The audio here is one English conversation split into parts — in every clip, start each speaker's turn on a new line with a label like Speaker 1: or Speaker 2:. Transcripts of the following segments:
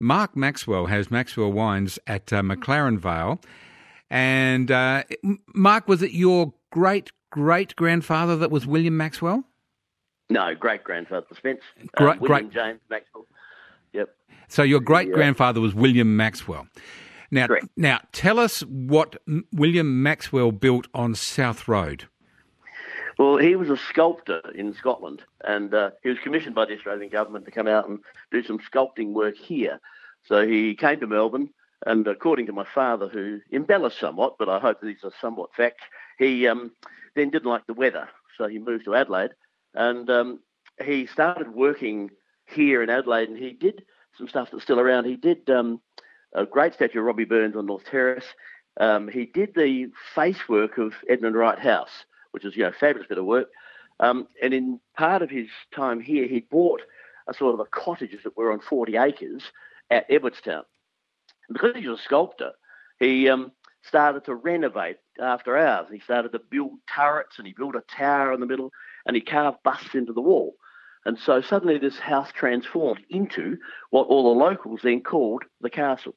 Speaker 1: Mark Maxwell has Maxwell Wines at McLaren Vale. And Mark, was it your great-great-grandfather that was William Maxwell?
Speaker 2: No, great-grandfather, Spence. William James Maxwell. Yep.
Speaker 1: So your great-grandfather was William Maxwell.
Speaker 2: Correct.
Speaker 1: Now, tell us what William Maxwell built on South Road.
Speaker 2: Well, he was a sculptor in Scotland, and he was commissioned by the Australian government to come out and do some sculpting work here. So he came to Melbourne, and according to my father, who embellished somewhat, but I hope these are somewhat facts, he then didn't like the weather, so he moved to Adelaide, and he started working here in Adelaide, and he did some stuff that's still around. He did a great statue of Robbie Burns on North Terrace. He did the face work of Edmund Wright House, which is, a fabulous bit of work. And in part of his time here, he bought a sort of a cottages that were on 40 acres at Edwardstown. And because he was a sculptor, he started to renovate after hours. He started to build turrets, and he built a tower in the middle, and he carved busts into the wall. And so suddenly this house transformed into what all the locals then called the castle.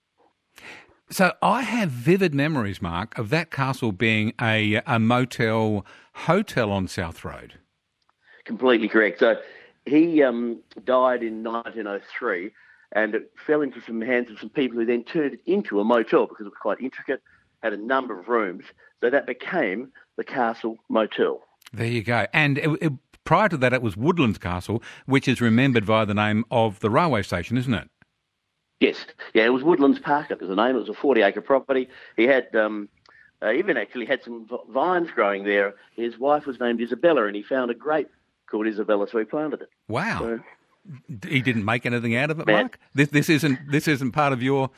Speaker 1: So I have vivid memories, Mark, of that castle being a motel hotel on South Road.
Speaker 2: Completely correct. So he died in 1903, and it fell into some hands of some people who then turned it into a motel because it was quite intricate, had a number of rooms. So that became the Castle Motel. There
Speaker 1: you go. And prior to that, it was Woodlands Castle, which is remembered by the name of the railway station, isn't it?
Speaker 2: Yes. Yeah, it was Woodlands Park, it was the name. It was a 40-acre property. He had even actually had some vines growing there. His wife was named Isabella, and he found a grape called Isabella, so he planted it.
Speaker 1: Wow. So, he didn't make anything out of it, Mark? This isn't part of your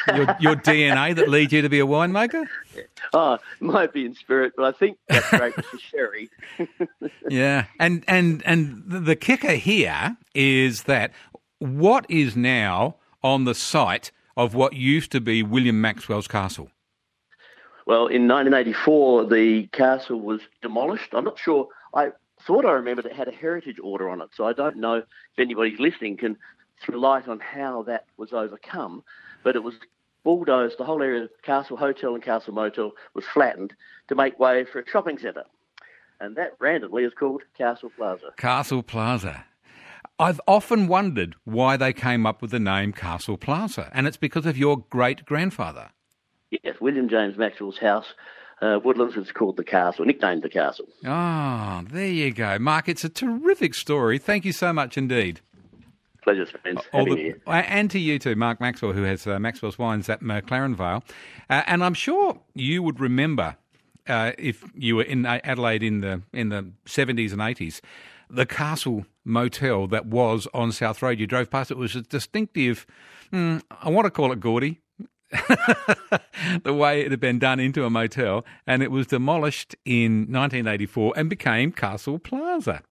Speaker 1: DNA that leads you to be a winemaker?
Speaker 2: Oh, it might be in spirit, but I think that grape was for sherry.
Speaker 1: Yeah. And the kicker here is that what is now on the site of what used to be William Maxwell's castle?
Speaker 2: Well, in 1984, the castle was demolished. I'm not sure. I thought I remembered it had a heritage order on it, so I don't know if anybody's listening can throw light on how that was overcome. But it was bulldozed. The whole area of Castle Hotel and Castle Motel was flattened to make way for a shopping centre. And that randomly is called Castle Plaza.
Speaker 1: Castle Plaza. I've often wondered why they came up with the name Castle Plaza, and it's because of your great-grandfather.
Speaker 2: Yes, William James Maxwell's house, Woodlands, was called the Castle, nicknamed the Castle.
Speaker 1: Oh, there you go. Mark, it's a terrific story. Thank you so much indeed.
Speaker 2: Pleasure, friends.
Speaker 1: And to you too, Mark Maxwell, who has Maxwell's Wines at McLaren Vale. And I'm sure you would remember, if you were in Adelaide in the 70s and 80s, the Castle Motel that was on South Road. You drove past it. It was a distinctive, I want to call it gaudy, the way it had been done into a motel, and it was demolished in 1984 and became Castle Plaza.